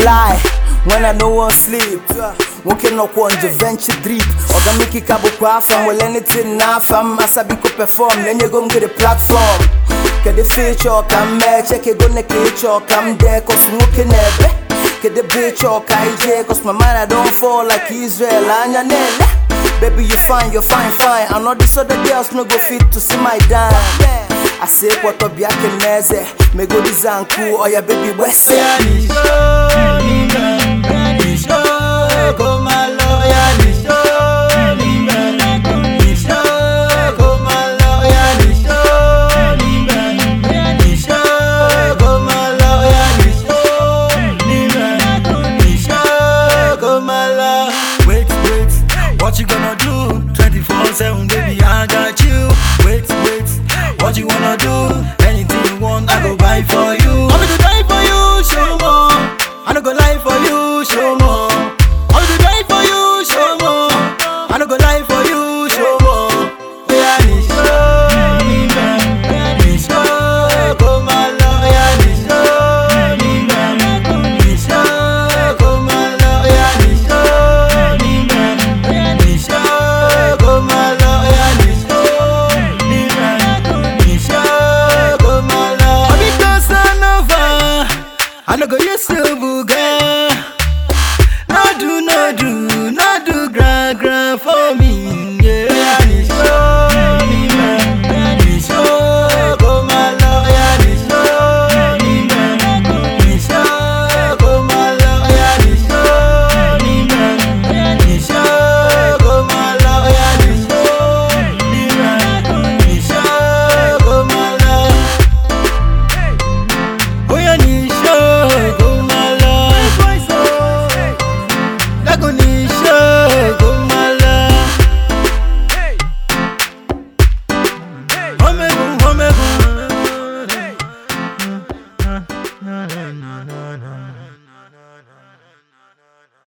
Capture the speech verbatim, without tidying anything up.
lie when I no one sleep. Walking up on the venture drip. Oga Mickey Cabo Quafam, well anything now fam. Asabi could perform, then you go get the platform. Get the feature, come there, check it, go neck come there, cause I'm looking at it. Get the bitch or K J, cause my mind I don't fall like Israel and Yanele. Baby, you fine, you're fine, fine. I know these other girls no go fit to see my dime. I say what up ya can neze. Me go design cool, oh yeah baby, what's it? What you gonna do? twenty-four seven, baby, I got you. Wait, wait, what you wanna do? Anything you want, I go buy for you. I'm gonna die for you, show more. I'm gonna lie for you, show more. I'm gonna die for you, show more. I'm gonna lie for you, show more. Yeah, I need show. I need show. Come on, Lord, yeah, I need show. Need show. Come on, Lord, yeah, I need show. I no go yes to buga. No do, no do, no do gra gra for me. Yeah, I need show. I need show. Come on, Lord, yeah, I need show. Need show. Come on, Lord, yeah, I need show. Need show. Come on, Lord, yeah, I need show. Need show. Come on, Lord. Oh, yeah, need show. No, no, no, no.